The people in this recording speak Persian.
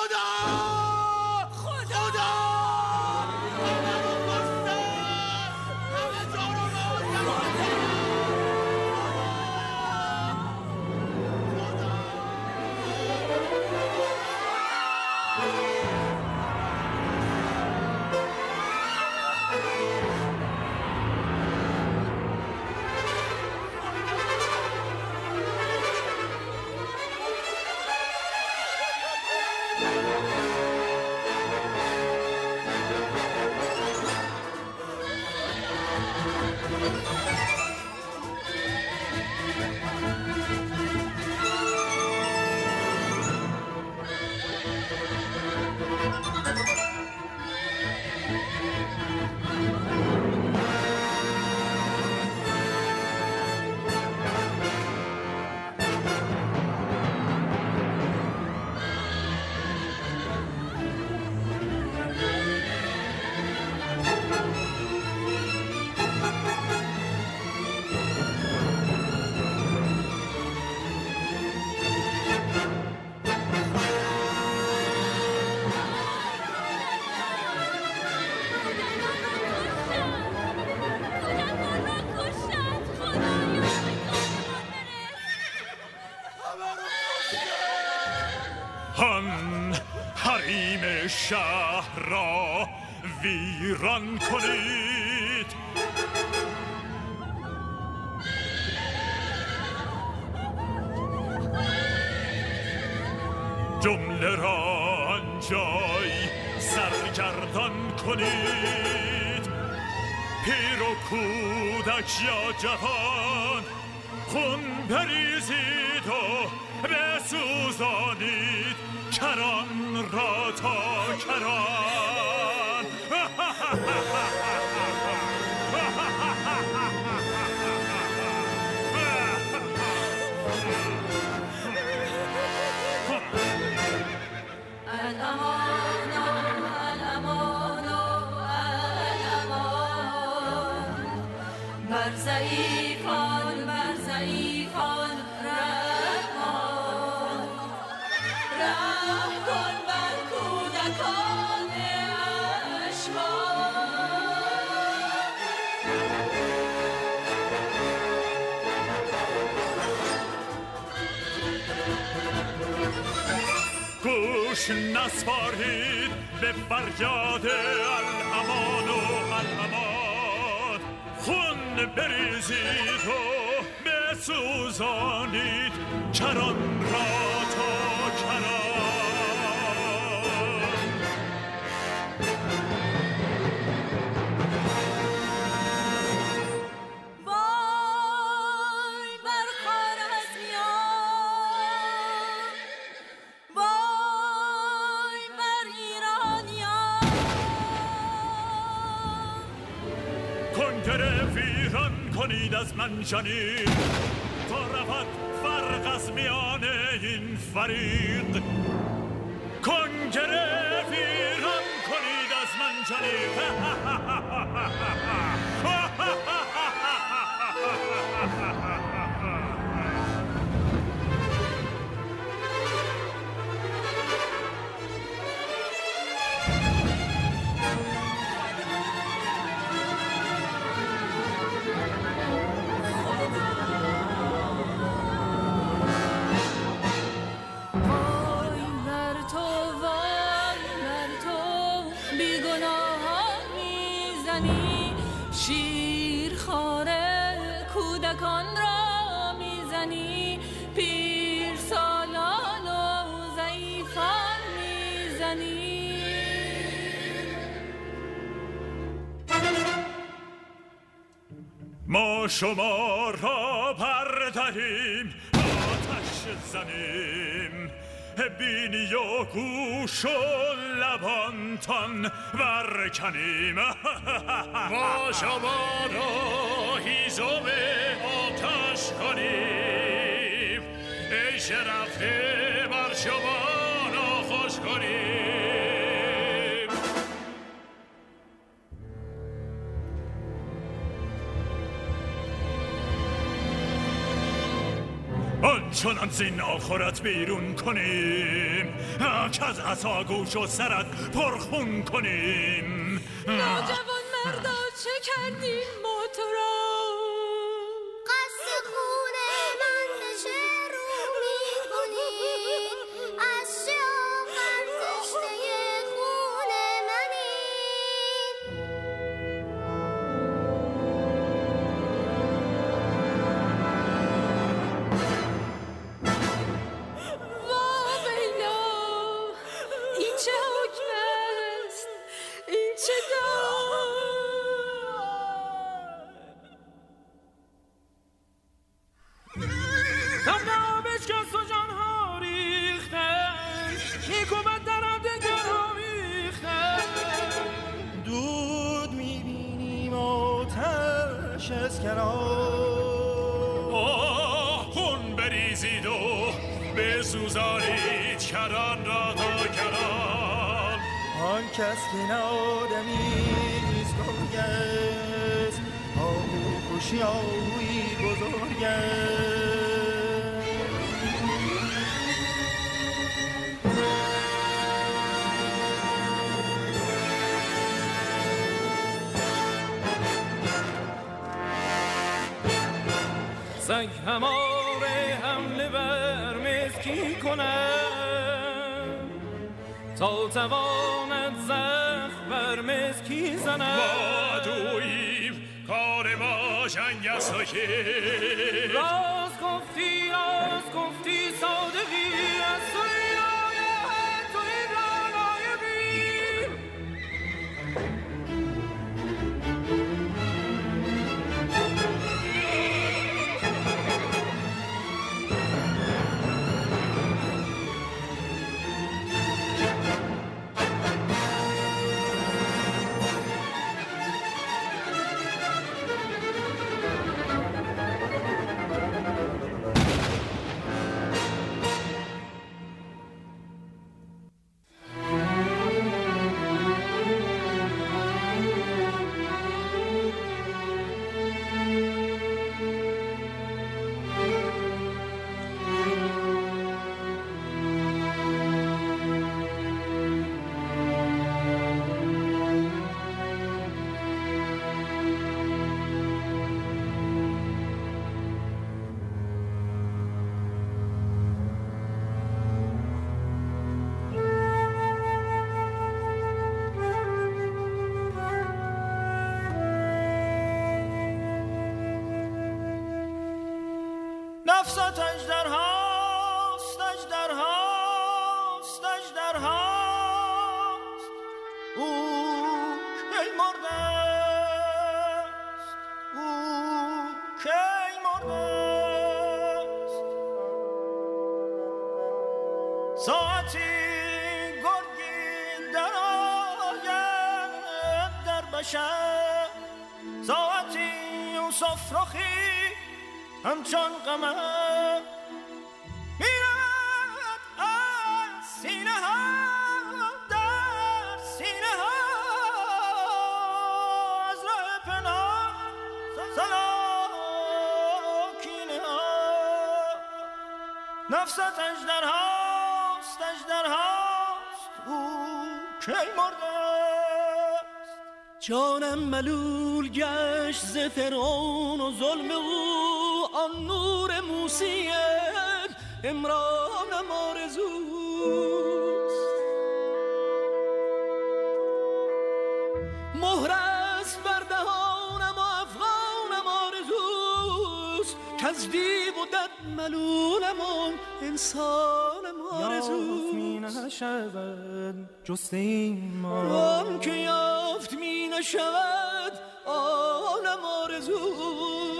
آن حریم شهر را ویران کنید. جمله را آنجای سرگردان کنید. پیر و کودک یا جوان خون بریزید و بسوزانید کران را تا کران. ضعیفان بر ضعیفان رحمان، رحم کن بر کودکان اشمان. گوش نسپارید به فریاد الامان و الامان. خون بریزید و بسوزانید کران را تا کران. وای بر خوارزمیان، وای بر ایرانیان. کنگره ویران کنید از منجنیق تا رود فرق از میان این فریق. کنگره ویران کنید از منجنیق. کودکان را میزنی، پیر سالان و ضعیفان میزنی. ما شما را برداریم آتش زنیم. بینی و گوش و لبانتان برکنیم. ما شما را هیزم آتش کنیم. عیش رفته بر شما ناخوش کنیم. آنچنان زین آخرت بیرون کنیم که از عصا گوش و سرت پرخون کنیم. ناجوان مردا چه کردیم ما تو را؟ قصد خون من بشه رو میکنیم، از چه آخر تشنه خون منیم. وا ویلا، این چه حکم است؟ این چه تبنا بشکست و جانها ریختن، نیکو بد در هم دگر آمیختن. دود میبینیم آتش از کنار، خون بریزید و بسوزانید کران را تا کران. آن کس که نه آدمیست گرگ است، آهو کشی آهوی بزرگ است. سنگ هماره حمله بر مسکی کنن، تا تواند زخم بر مسکی زنن. ما دوییم کار ما جنگ است و که راست گفتی صادقی، از توی آیت توی رانایبی. نفست اژدرهاست، اژدرهاست، اژدرهاست. او کی مرده است، او کی مرده است. ساعتی گرگی در آید در بشر، ساعتی یوسف رخی همچون قمر میرد از سینه ها در سینه ها، از راه پناه سلاکینه ها. نفست اژدرهاست، اژدرهاست. او کی مرده است. جانم ملول گشت ز فرعون و ظلم او، آن نور موسی عمرانم آرزوست. مهر است بر دهانم و افغانم آرزوست، که از دیو و دد ملولم و انسانم آرزوست. یافت می نشود جست این ما، آن که یافت می نشود آنم آرزوست.